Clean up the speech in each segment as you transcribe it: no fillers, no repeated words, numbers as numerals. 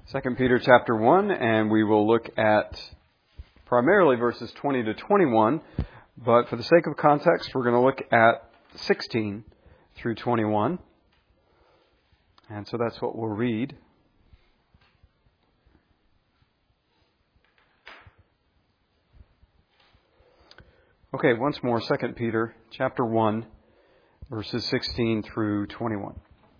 2 Peter chapter 1, and we will look at primarily verses 20 to 21, but for the sake of context, we're going to look at 16 through 21. And so that's what we'll read. Okay, once more, 2 Peter chapter 1, verses 16 through 21.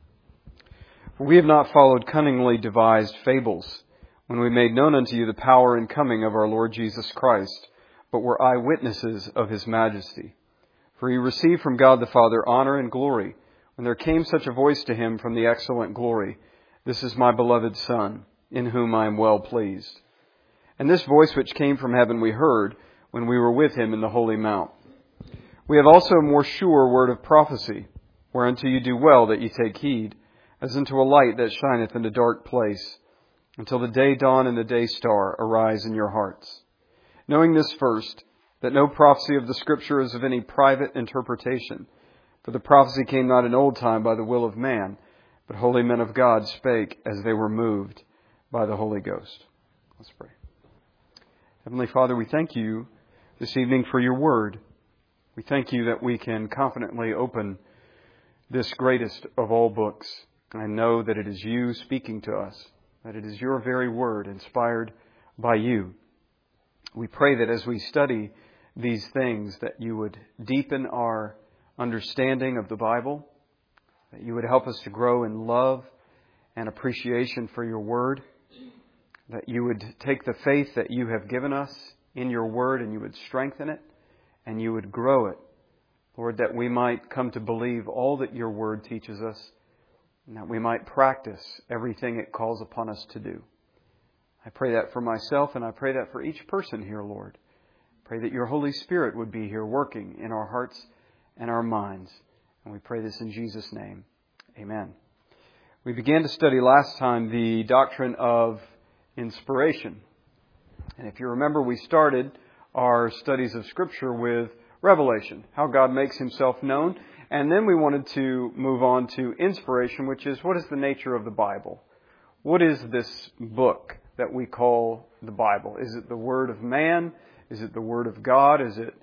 For we have not followed cunningly devised fables, when we made known unto you the power and coming of our Lord Jesus Christ, but were eyewitnesses of His majesty. For He received from God the Father honor and glory, when there came such a voice to Him from the excellent glory, This is my beloved Son, in whom I am well pleased. And this voice which came from heaven we heard, when we were with Him in the holy mount. We have also a more sure word of prophecy, whereunto you do well that ye take heed, as unto a light that shineth in a dark place, until the day dawn and the day star arise in your hearts. Knowing this first, that no prophecy of the Scripture is of any private interpretation. For the prophecy came not in old time by the will of man, but holy men of God spake as they were moved by the Holy Ghost. Let's pray. Heavenly Father, we thank you this evening for your word. We thank you that we can confidently open this greatest of all books. I know that it is you speaking to us, that it is your very word inspired by you. We pray that as we study these things, that you would deepen our understanding of the Bible, that you would help us to grow in love and appreciation for your word, that you would take the faith that you have given us in your word and you would strengthen it and you would grow it. Lord, that we might come to believe all that your word teaches us, and that we might practice everything it calls upon us to do. I pray that for myself, and I pray that for each person here, Lord. I pray that your Holy Spirit would be here working in our hearts and our minds. And we pray this in Jesus' name. Amen. We began to study last time the doctrine of inspiration. And if you remember, we started our studies of Scripture with revelation, how God makes Himself known. And then we wanted to move on to inspiration, which is, what is the nature of the Bible? What is this book that we call the Bible? Is it the Word of man? Is it the Word of God? Is it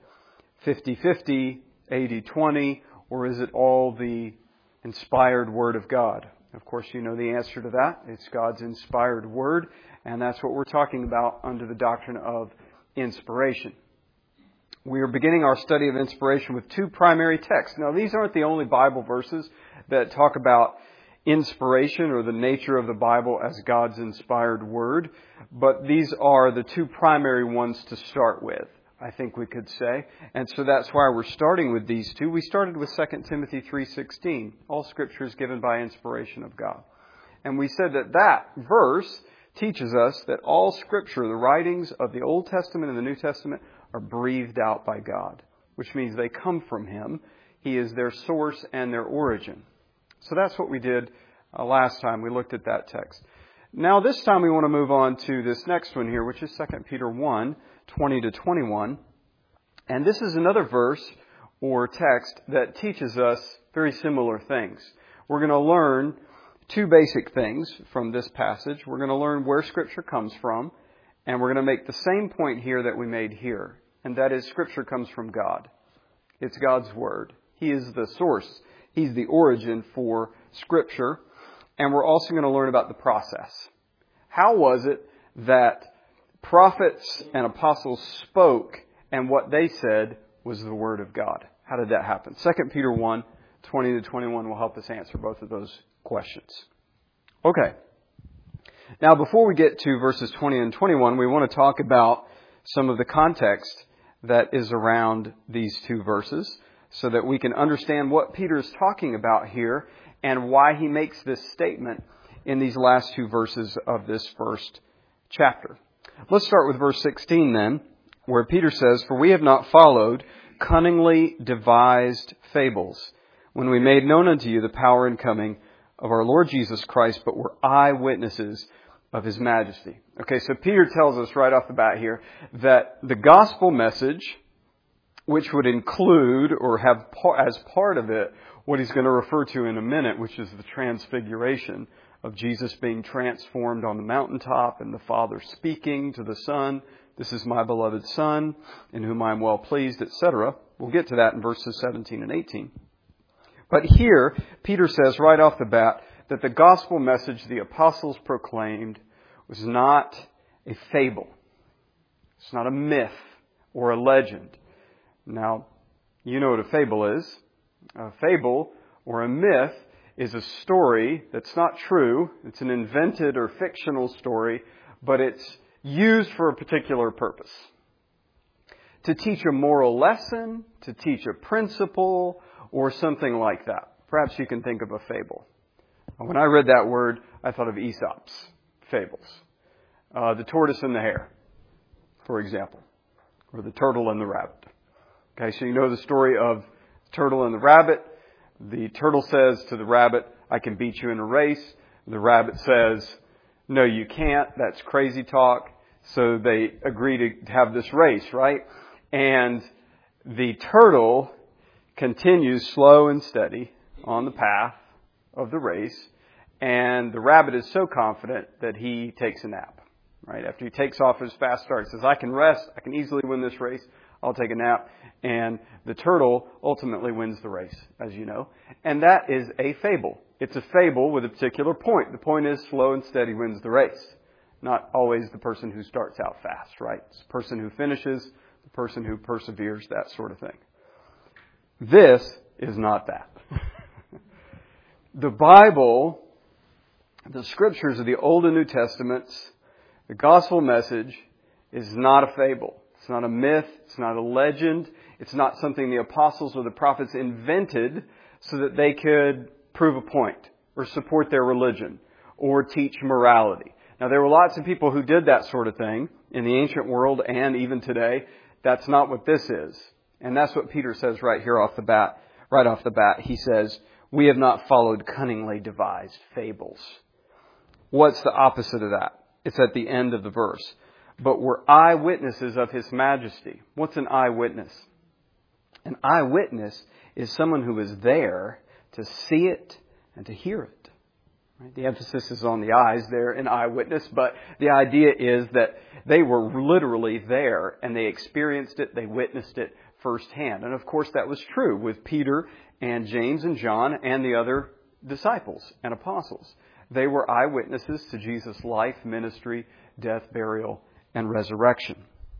50-50, 80-20? Or is it all the inspired Word of God? Of course, you know the answer to that. It's God's inspired Word. And that's what we're talking about under the doctrine of inspiration. We are beginning our study of inspiration with two primary texts. Now, these aren't the only Bible verses that talk about inspiration or the nature of the Bible as God's inspired Word, but these are the two primary ones to start with, I think we could say. And so that's why we're starting with these two. We started with 2 Timothy 3:16. All Scripture is given by inspiration of God. And we said that that verse teaches us that all Scripture, the writings of the Old Testament and the New Testament, are breathed out by God, which means they come from Him. He is their source and their origin. So that's what we did last time. We looked at that text. Now this time we want to move on to this next one here, which is 2 Peter 1, 20 to 21. And this is another verse or text that teaches us very similar things. We're going to learn two basic things from this passage. We're going to learn where Scripture comes from, and we're going to make the same point here that we made here. And that is, Scripture comes from God. It's God's Word. He is the source. He's the origin for Scripture. And we're also going to learn about the process. How was it that prophets and apostles spoke and what they said was the Word of God? How did that happen? 2 Peter 1, 20 to 21 will help us answer both of those questions. Okay. Now, before we get to verses 20 and 21, we want to talk about some of the context that is around these two verses so that we can understand what Peter is talking about here and why he makes this statement in these last two verses of this first chapter. Let's start with verse 16 then, where Peter says, For we have not followed cunningly devised fables, when we made known unto you the power and coming of our Lord Jesus Christ, but were eyewitnesses of His majesty. Okay, so Peter tells us right off the bat here that the gospel message, which would include or have as part of it what he's going to refer to in a minute, which is the transfiguration of Jesus being transformed on the mountaintop and the Father speaking to the Son, "This is my beloved Son, in whom I am well pleased," etc. We'll get to that in verses 17 and 18. But here, Peter says right off the bat that the gospel message the apostles proclaimed was not a fable. It's not a myth or a legend. Now, you know what a fable is. A fable or a myth is a story that's not true. It's an invented or fictional story, but it's used for a particular purpose. To teach a moral lesson, to teach a principle, or something like that. Perhaps you can think of a fable. When I read that word, I thought of Aesop's fables. The tortoise and the hare, for example, or the turtle and the rabbit. Okay, so you know the story of the turtle and the rabbit. The turtle says to the rabbit, "I can beat you in a race." The rabbit says, "No, you can't. That's crazy talk." So they agree to have this race, right? And the turtle continues slow and steady on the path of the race. And the rabbit is so confident that he takes a nap, right? After he takes off his fast start, he says, "I can rest. I can easily win this race. I'll take a nap." And the turtle ultimately wins the race, as you know. And that is a fable. It's a fable with a particular point. The point is slow and steady wins the race. Not always the person who starts out fast, right? It's the person who finishes, the person who perseveres, that sort of thing. This is not that. The Bible, the Scriptures of the Old and New Testaments, the gospel message is not a fable. It's not a myth. It's not a legend. It's not something the apostles or the prophets invented so that they could prove a point or support their religion or teach morality. Now, there were lots of people who did that sort of thing in the ancient world and even today. That's not what this is. And that's what Peter says right here off the bat. Right off the bat, he says, "We have not followed cunningly devised fables." What's the opposite of that? It's at the end of the verse. "But we're eyewitnesses of His majesty." What's an eyewitness? An eyewitness is someone who is there to see it and to hear it. Right? The emphasis is on the eyes there in eyewitness, but the idea is that they were literally there and they experienced it, they witnessed it firsthand. And of course that was true with Peter and James and John and the other disciples and apostles. They were eyewitnesses to Jesus' life, ministry, death, burial, and resurrection.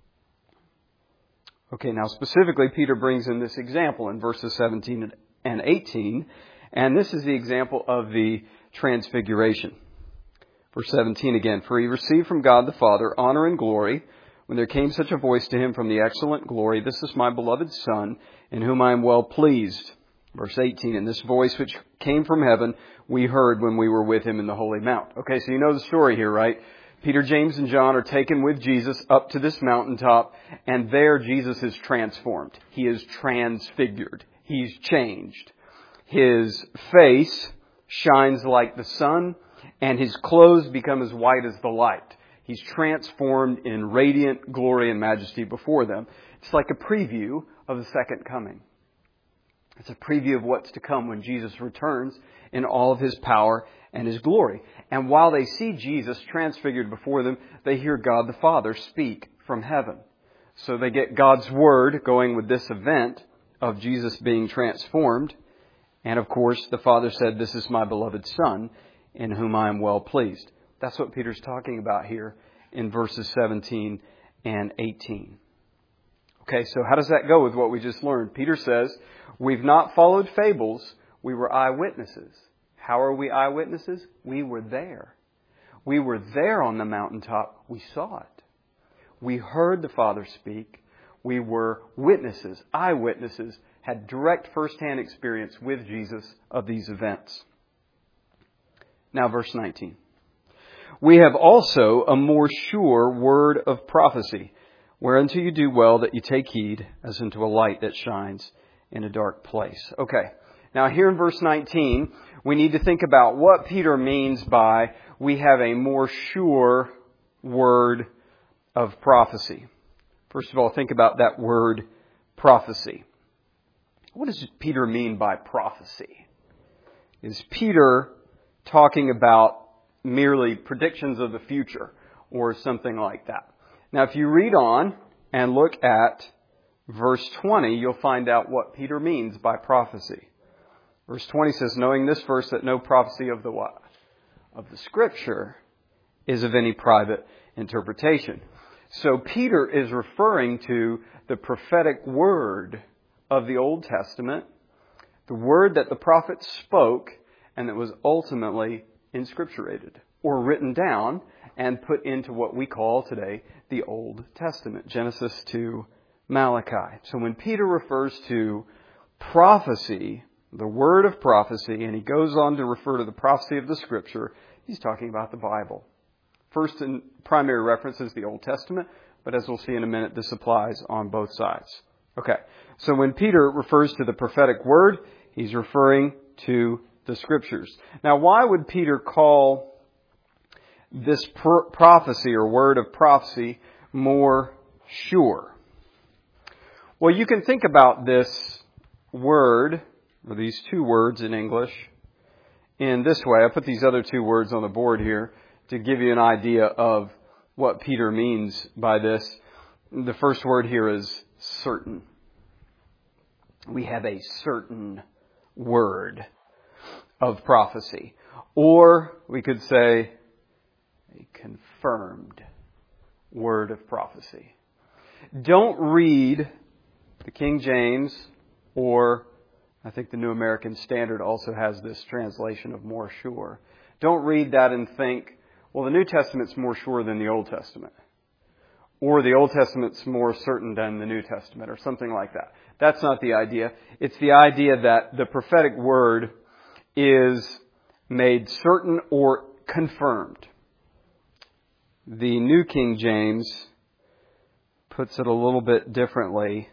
Okay, now specifically Peter brings in this example in verses 17 and 18, and this is the example of the transfiguration. Verse 17 again, "For he received from God the Father honor and glory, when there came such a voice to him from the excellent glory, 'This is my beloved Son, in whom I am well pleased.'" Verse 18, "And this voice which came from heaven, we heard when we were with him in the holy mount." Okay, so you know the story here, right? Peter, James, and John are taken with Jesus up to this mountaintop, and there Jesus is transformed. He is transfigured. He's changed. His face shines like the sun, and his clothes become as white as the light. He's transformed in radiant glory and majesty before them. It's like a preview of the second coming. It's a preview of what's to come when Jesus returns in all of his power and his glory. And while they see Jesus transfigured before them, they hear God the Father speak from heaven. So they get God's word going with this event of Jesus being transformed. And of course, the Father said, "This is my beloved Son, in whom I am well pleased." That's what Peter's talking about here in verses 17 and 18. Okay, so how does that go with what we just learned? Peter says, we've not followed fables, we were eyewitnesses. How are we eyewitnesses? We were there. We were there on the mountaintop. We saw it. We heard the Father speak. We were witnesses, eyewitnesses, had direct firsthand experience with Jesus of these events. Now verse 19. "We have also a more sure word of prophecy, whereunto you do well that you take heed, as unto a light that shines in a dark place." Okay, now here in verse 19, we need to think about what Peter means by "we have a more sure word of prophecy." First of all, think about that word prophecy. What does Peter mean by prophecy? Is Peter talking about merely predictions of the future or something like that. Now, if you read on and look at verse 20, you'll find out what Peter means by prophecy. Verse 20 says, knowing this first, that no prophecy of the what? Of the Scripture is of any private interpretation. So Peter is referring to the prophetic word of the Old Testament, the word that the prophets spoke and that was ultimately inscripturated or written down and put into what we call today the Old Testament, Genesis to Malachi. So when Peter refers to prophecy, the word of prophecy, and he goes on to refer to the prophecy of the Scripture, he's talking about the Bible. First and primary reference is the Old Testament, but as we'll see in a minute, this applies on both sides. Okay, so when Peter refers to the prophetic word, he's referring to the Scriptures. Now, why would Peter call this prophecy or word of prophecy more sure? Well, you can think about this word, or these two words in English, in this way. I put these other two words on the board here to give you an idea of what Peter means by this. The first word here is certain. We have a certain word of prophecy. Or we could say a confirmed word of prophecy. Don't read the King James, or I think the New American Standard also has this translation of more sure. Don't read that and think, well, the New Testament's more sure than the Old Testament. Or the Old Testament's more certain than the New Testament, or something like that. That's not the idea. It's the idea that the prophetic word is made certain or confirmed. The New King James puts it a little bit differently.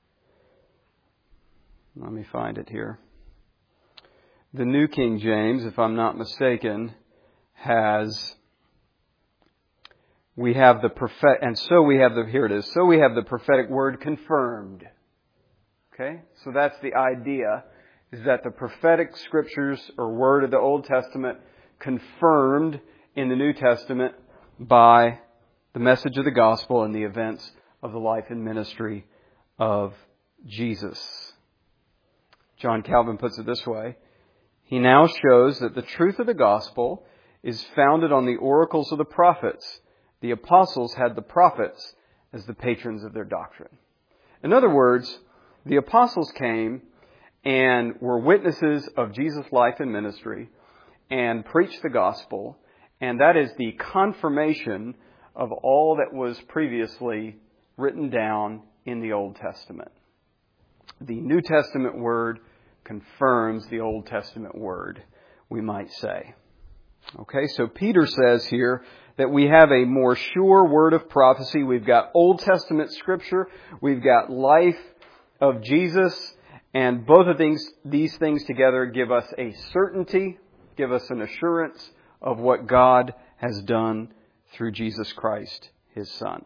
Let me find it here. The New King James, if I'm not mistaken, has, we have the prophet, and so we have the, here it is, so we have the prophetic word confirmed. Okay? So that's the idea, is that the prophetic scriptures or word of the Old Testament confirmed in the New Testament by the message of the gospel and the events of the life and ministry of Jesus. John Calvin puts it this way: he now shows that the truth of the gospel is founded on the oracles of the prophets. The apostles had the prophets as the patrons of their doctrine. In other words, the apostles came and were witnesses of Jesus' life and ministry and preached the gospel, and that is the confirmation of all that was previously written down in the Old Testament. The New Testament word confirms the Old Testament word, we might say. Okay, so Peter says here that we have a more sure word of prophecy. We've got Old Testament scripture, we've got life of Jesus, and both of these things together give us a certainty, give us an assurance of what God has done through Jesus Christ, His Son.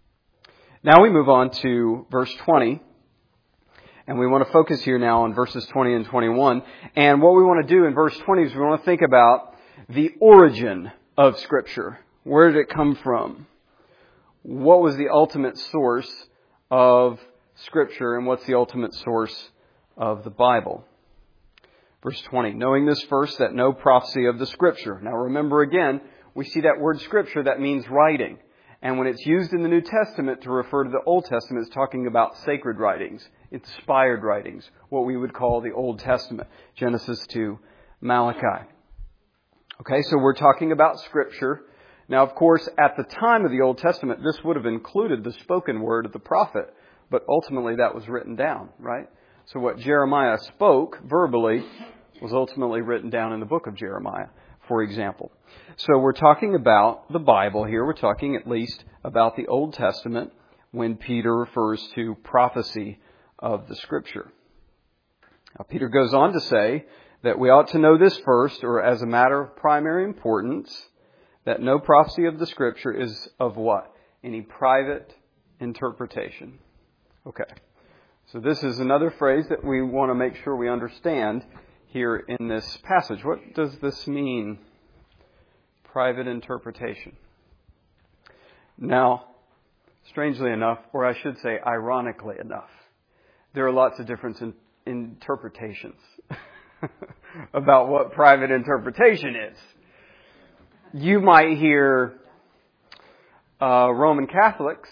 Now we move on to verse 20. And we want to focus here now on verses 20 and 21. And what we want to do in verse 20 is we want to think about the origin of Scripture. Where did it come from? What was the ultimate source of Scripture, and what's the ultimate source of the Bible? Verse 20, knowing this first, that no prophecy of the Scripture. Now remember again, we see that word Scripture, that means writing. And when it's used in the New Testament to refer to the Old Testament, it's talking about sacred writings, inspired writings, what we would call the Old Testament, Genesis to Malachi. Okay, so we're talking about Scripture. Now, of course, at the time of the Old Testament, this would have included the spoken word of the prophet, but ultimately that was written down, right? So what Jeremiah spoke verbally was ultimately written down in the book of Jeremiah, for example. So we're talking about the Bible here. We're talking at least about the Old Testament when Peter refers to prophecy of the Scripture. Now, Peter goes on to say that we ought to know this first, or as a matter of primary importance, that no prophecy of the Scripture is of what? Any private interpretation. Okay. So this is another phrase that we want to make sure we understand here in this passage. What does this mean? private interpretation. Now, strangely enough, or I should say ironically enough, there are lots of different interpretations about what private interpretation is. You might hear Roman Catholics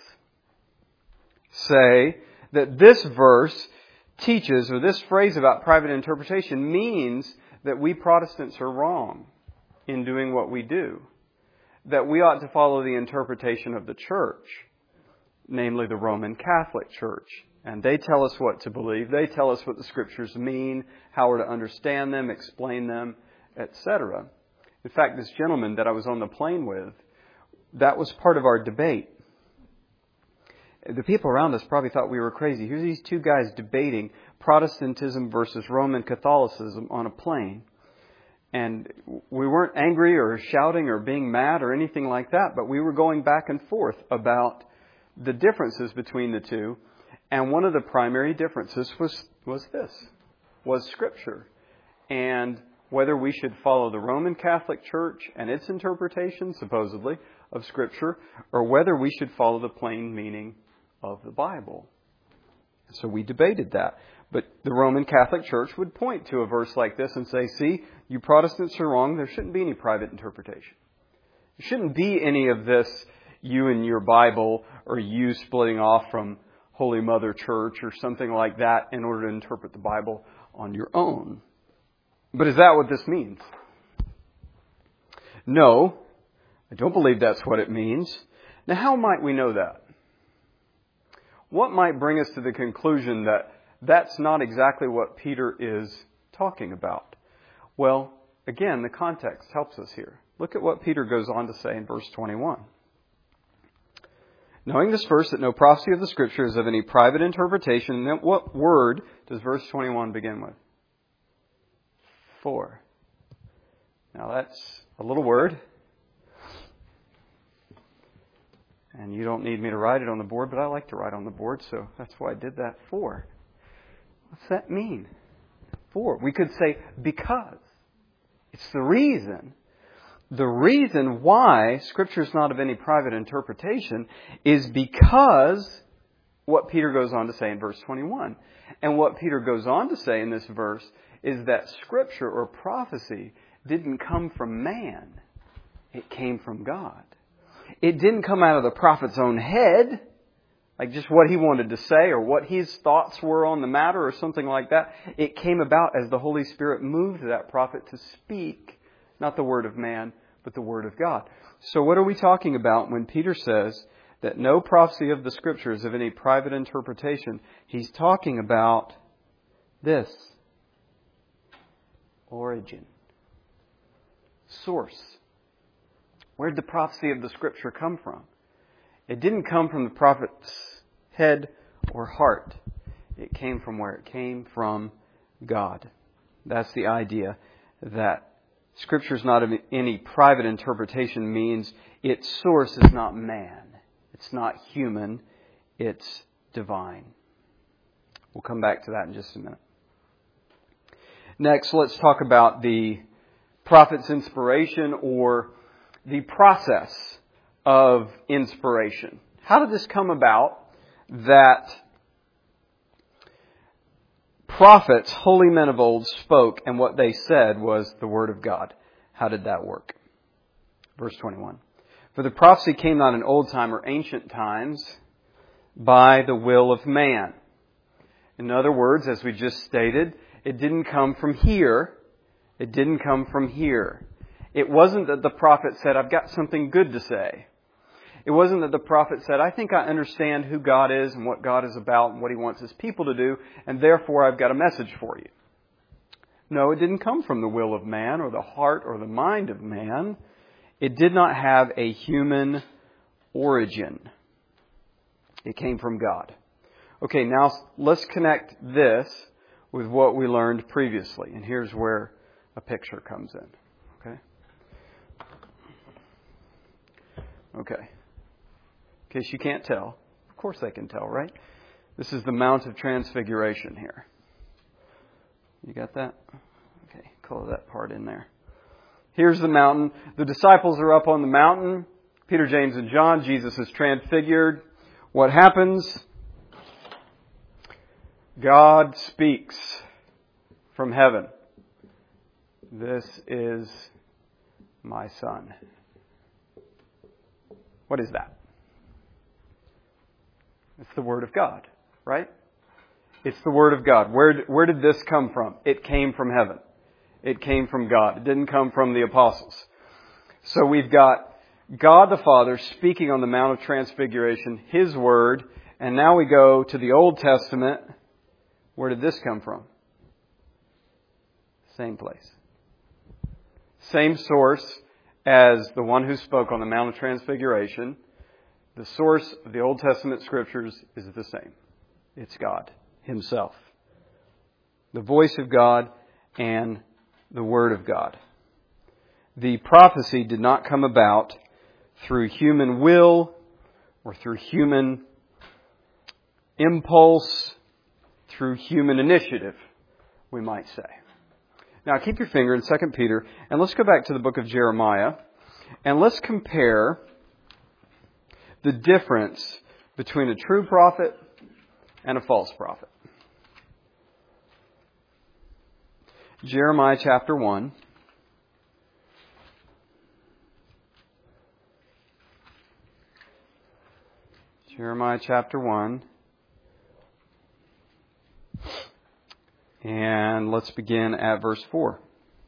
say that this verse teaches, or this phrase about private interpretation means that we Protestants are wrong in doing what we do. That we ought to follow the interpretation of the church, namely the Roman Catholic Church. And they tell us what to believe. They tell us what the Scriptures mean, how we're to understand them, explain them, etc. In fact, this gentleman that I was on the plane with, that was part of our debate. The people around us probably thought we were crazy. Here's these two guys debating Protestantism versus Roman Catholicism on a plane. And we weren't angry or shouting or being mad or anything like that, but we were going back and forth about the differences between the two. And one of the primary differences was Scripture. And whether we should follow the Roman Catholic Church and its interpretation, supposedly, of Scripture, or whether we should follow the plain meaning of the Bible. So we debated that. But the Roman Catholic Church would point to a verse like this and say, see, you Protestants are wrong. There shouldn't be any private interpretation. There shouldn't be any of this, you and your Bible, or you splitting off from Holy Mother Church or something like that in order to interpret the Bible on your own. But is that what this means? No, I don't believe that's what it means. Now, how might we know that? What might bring us to the conclusion that that's not exactly what Peter is talking about? Well, again, the context helps us here. Look at what Peter goes on to say in verse 21. Knowing this first, that no prophecy of the Scripture is of any private interpretation. Then what word does verse 21 begin with? For. Now that's a little word. And you don't need me to write it on the board, but I like to write on the board, so that's why I did that. For. What's that mean? For. We could say because. It's the reason. The reason why Scripture is not of any private interpretation is because what Peter goes on to say in verse 21. And what Peter goes on to say in this verse is that Scripture or prophecy didn't come from man. It came from God. It didn't come out of the prophet's own head, like just what he wanted to say or what his thoughts were on the matter or something like that. It came about as the Holy Spirit moved that prophet to speak, not the word of man, but the word of God. So what are we talking about when Peter says that no prophecy of the Scriptures of any private interpretation? He's talking about this. Origin. Source. Where did the prophecy of the Scripture come from? It didn't come from the prophet's head or heart. It came from where? It came from God. That's the idea, that Scripture is not of any private interpretation means its source is not man. It's not human. It's divine. We'll come back to that in just a minute. Next, let's talk about the prophet's inspiration, or the process of inspiration. How did this come about that prophets, holy men of old, spoke and what they said was the Word of God? How did that work? Verse 21. For the prophecy came not in old time or ancient times by the will of man. In other words, as we just stated, it didn't come from here. It didn't come from here. It wasn't that the prophet said, I've got something good to say. It wasn't that the prophet said, I think I understand who God is and what God is about and what He wants His people to do, and therefore I've got a message for you. No, it didn't come from the will of man or the heart or the mind of man. It did not have a human origin. It came from God. Okay, now let's connect this with what we learned previously. And here's where a picture comes in. Okay. In case you can't tell. Of course they can tell, right? This is the Mount of Transfiguration here. You got that? Okay, color that part in there. Here's the mountain. The disciples are up on the mountain. Peter, James, and John. Jesus is transfigured. What happens? God speaks from heaven. This is my Son. What is that? It's the Word of God, right? It's the Word of God. Where did this come from? It came from heaven. It came from God. It didn't come from the apostles. So we've got God the Father speaking on the Mount of Transfiguration, His Word, and now we go to the Old Testament. Where did this come from? Same place. Same source as the one who spoke on the Mount of Transfiguration. The source of the Old Testament Scriptures is the same. It's God Himself. The voice of God and the Word of God. The prophecy did not come about through human will or through human impulse, through human initiative, we might say. Now keep your finger in 2 Peter and let's go back to the book of Jeremiah and let's compare the difference between a true prophet and a false prophet. Jeremiah chapter 1. Jeremiah chapter 1. And let's begin at verse 4.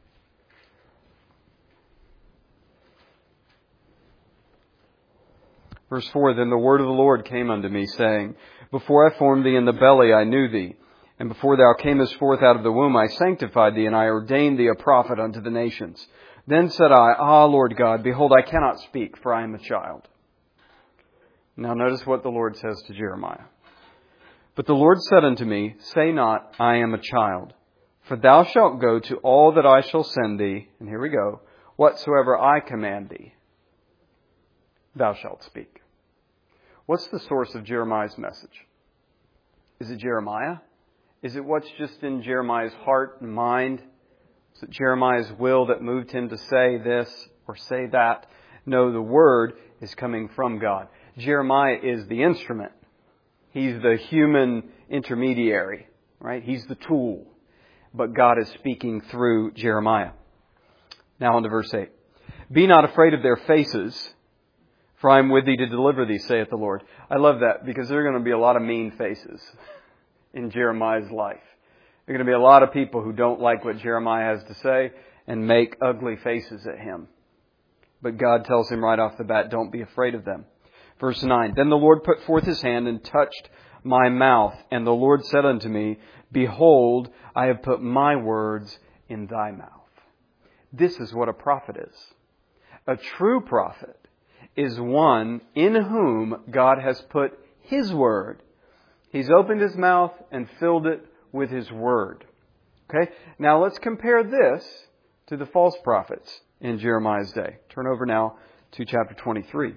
Verse 4, Then the word of the Lord came unto me, saying, Before I formed thee in the belly I knew thee, and before thou camest forth out of the womb I sanctified thee, and I ordained thee a prophet unto the nations. Then said I, Ah, Lord God, behold, I cannot speak, for I am a child. Now notice what the Lord says to Jeremiah. But the Lord said unto me, Say not, I am a child, for thou shalt go to all that I shall send thee, and here we go, whatsoever I command thee, thou shalt speak. What's the source of Jeremiah's message? Is it Jeremiah? Is it what's just in Jeremiah's heart and mind? Is it Jeremiah's will that moved him to say this or say that? No, the word is coming from God. Jeremiah is the instrument. He's the human intermediary, right? He's the tool. But God is speaking through Jeremiah. Now on to verse 8. Be not afraid of their faces, for I am with thee to deliver thee, saith the Lord. I love that because there are going to be a lot of mean faces in Jeremiah's life. There are going to be a lot of people who don't like what Jeremiah has to say and make ugly faces at him. But God tells him right off the bat, don't be afraid of them. Verse 9, Then the Lord put forth His hand and touched my mouth, and the Lord said unto me, Behold, I have put my words in thy mouth. This is what a prophet is. A true prophet is one in whom God has put His word. He's opened his mouth and filled it with His word. Okay? Now let's compare this to the false prophets in Jeremiah's day. Turn over now to chapter 23.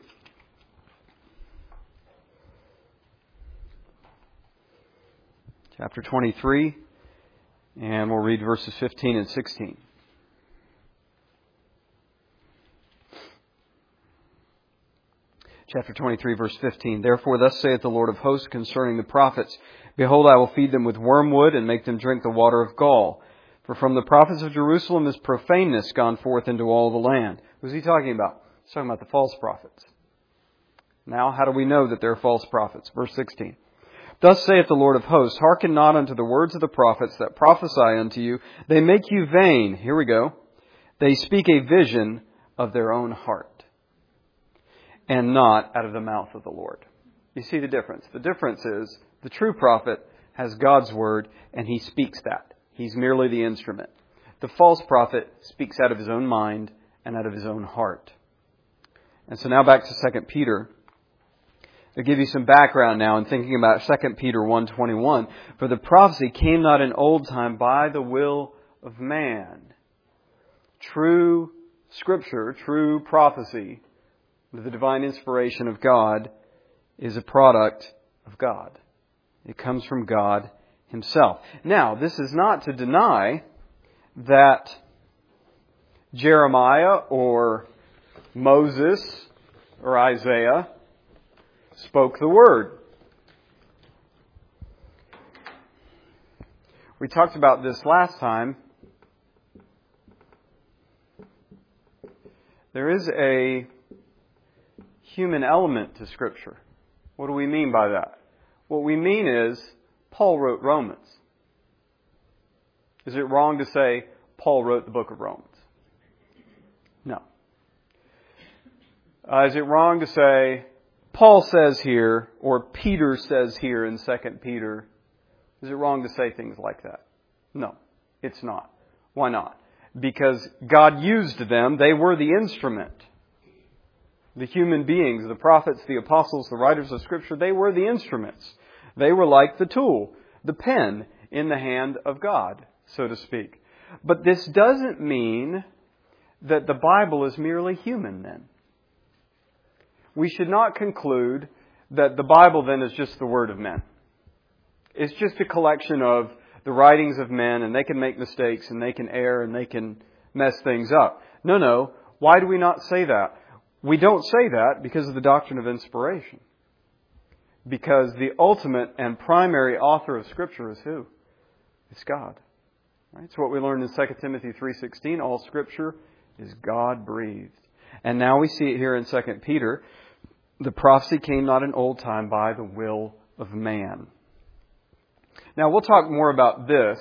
Chapter 23, and we'll read verses 15 and 16. Chapter 23, verse 15. Therefore, thus saith the Lord of hosts concerning the prophets, Behold, I will feed them with wormwood, and make them drink the water of gall. For from the prophets of Jerusalem is profaneness gone forth into all the land. Who's he talking about? He's talking about the false prophets. Now, how do we know that they're false prophets? Verse 16. Thus saith the Lord of hosts, Hearken not unto the words of the prophets that prophesy unto you. They make you vain. Here we go. They speak a vision of their own heart, and not out of the mouth of the Lord. You see the difference? The difference is the true prophet has God's word, and he speaks that. He's merely the instrument. The false prophet speaks out of his own mind and out of his own heart. And so now back to 2 Peter. I'll give you some background now in thinking about 2 Peter 1:21. For the prophecy came not in old time by the will of man. True Scripture, true prophecy, with the divine inspiration of God, is a product of God. It comes from God Himself. Now, this is not to deny that Jeremiah or Moses or Isaiah spoke the Word. We talked about this last time. There is a human element to Scripture. What do we mean by that? What we mean is Paul wrote Romans. Is it wrong to say Paul wrote the book of Romans? No. Is it wrong to say Paul says here, or Peter says here in 2 Peter? Is it wrong to say things like that? No, it's not. Why not? Because God used them. They were the instrument. The human beings, the prophets, the apostles, the writers of Scripture, they were the instruments. They were like the tool, the pen in the hand of God, so to speak. But this doesn't mean that the Bible is merely human then. We should not conclude that the Bible then is just the word of men. It's just a collection of the writings of men, and they can make mistakes, and they can err, and they can mess things up. No. Why do we not say that? We don't say that because of the doctrine of inspiration. Because the ultimate and primary author of Scripture is who? It's God. Right? It's what we learned in 2 Timothy 3:16. All Scripture is God-breathed. And now we see it here in 2 Peter. The prophecy came not in old time by the will of man. Now we'll talk more about this,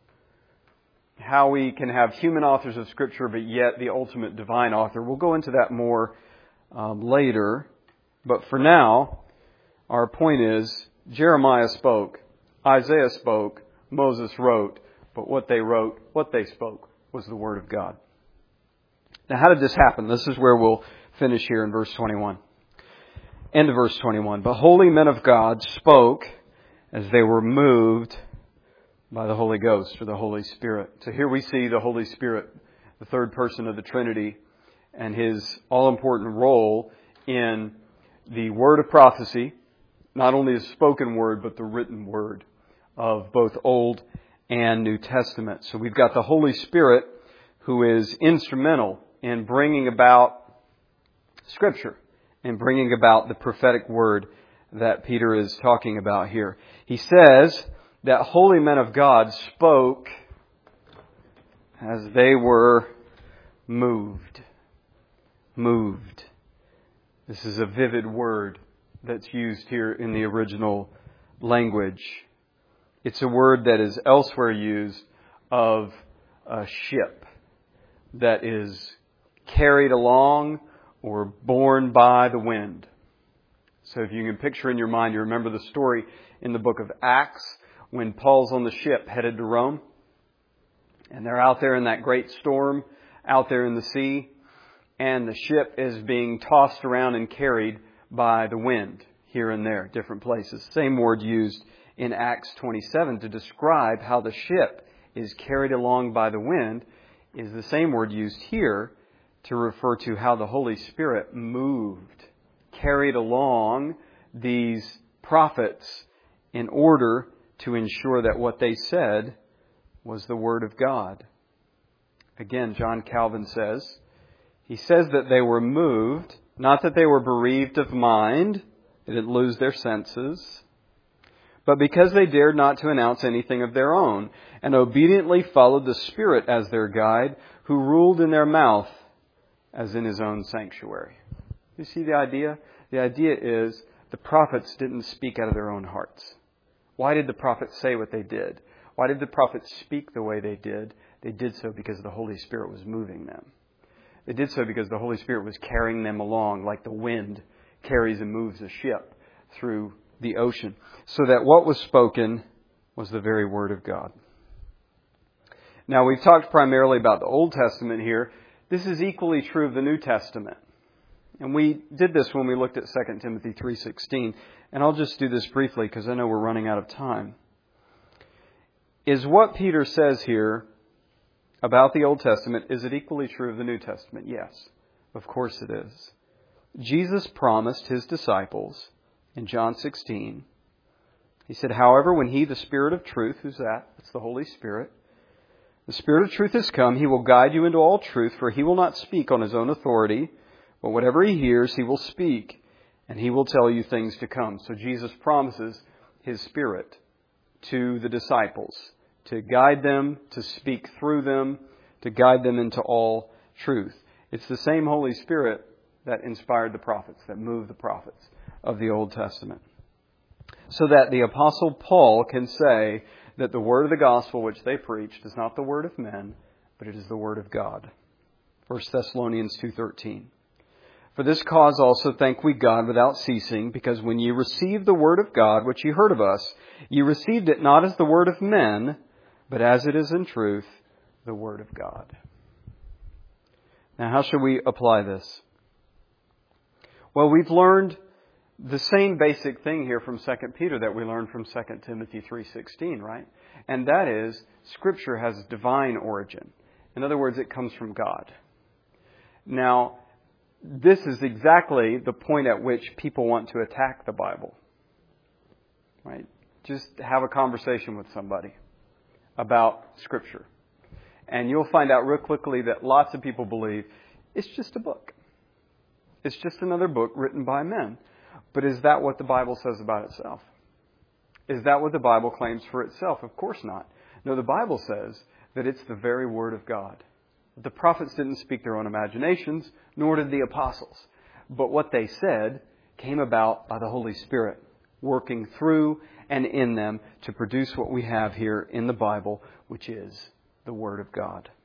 how we can have human authors of Scripture, but yet the ultimate divine author. We'll go into that more later. But for now, our point is, Jeremiah spoke, Isaiah spoke, Moses wrote, but what they wrote, what they spoke, was the Word of God. Now how did this happen? This is where we'll finish here in verse 21. End of verse 21. But holy men of God spoke as they were moved by the Holy Ghost or the Holy Spirit. So here we see the Holy Spirit, the third person of the Trinity, and His all-important role in the word of prophecy, not only the spoken word, but the written word of both Old and New Testament. So we've got the Holy Spirit who is instrumental in bringing about Scripture and bringing about the prophetic word that Peter is talking about here. He says that holy men of God spoke as they were moved. Moved. This is a vivid word that's used here in the original language. It's a word that is elsewhere used of a ship that is carried along or borne by the wind. So if you can picture in your mind, you remember the story in the book of Acts when Paul's on the ship headed to Rome. And they're out there in that great storm, out there in the sea. And the ship is being tossed around and carried by the wind here and there, different places. Same word used in Acts 27 to describe how the ship is carried along by the wind is the same word used here to refer to how the Holy Spirit moved, carried along these prophets in order to ensure that what they said was the Word of God. Again, John Calvin says, he says that they were moved, not that they were bereaved of mind, they didn't lose their senses, but because they dared not to announce anything of their own, and obediently followed the Spirit as their guide, who ruled in their mouth as in His own sanctuary. You see the idea? The idea is the prophets didn't speak out of their own hearts. Why did the prophets say what they did? Why did the prophets speak the way they did? They did so because the Holy Spirit was moving them. They did so because the Holy Spirit was carrying them along like the wind carries and moves a ship through the ocean. So that what was spoken was the very Word of God. Now we've talked primarily about the Old Testament here. This is equally true of the New Testament. And we did this when we looked at 2 Timothy 3:16. And I'll just do this briefly because I know we're running out of time. Is what Peter says here about the Old Testament, is it equally true of the New Testament? Yes, of course it is. Jesus promised His disciples in John 16, He said, however, when He, the Spirit of truth, who's that? It's the Holy Spirit, The Spirit of truth has come. He will guide you into all truth, for He will not speak on His own authority, but whatever He hears, He will speak, and He will tell you things to come. So Jesus promises His Spirit to the disciples to guide them, to speak through them, to guide them into all truth. It's the same Holy Spirit that inspired the prophets, that moved the prophets of the Old Testament. So that the Apostle Paul can say that the word of the gospel which they preached is not the word of men, but it is the word of God. 1 Thessalonians 2:13. For this cause also thank we God without ceasing, because when ye received the word of God, which ye heard of us, ye received it not as the word of men, but as it is in truth, the word of God. Now, how should we apply this? Well, we've learned the same basic thing here from 2 Peter that we learned from 2 Timothy 3:16, right? And that is, Scripture has divine origin. In other words, it comes from God. Now, this is exactly the point at which people want to attack the Bible. Right? Just have a conversation with somebody about Scripture. And you'll find out real quickly that lots of people believe it's just a book. It's just another book written by men. But is that what the Bible says about itself? Is that what the Bible claims for itself? Of course not. No, the Bible says that it's the very Word of God. The prophets didn't speak their own imaginations, nor did the apostles. But what they said came about by the Holy Spirit, working through and in them to produce what we have here in the Bible, which is the Word of God.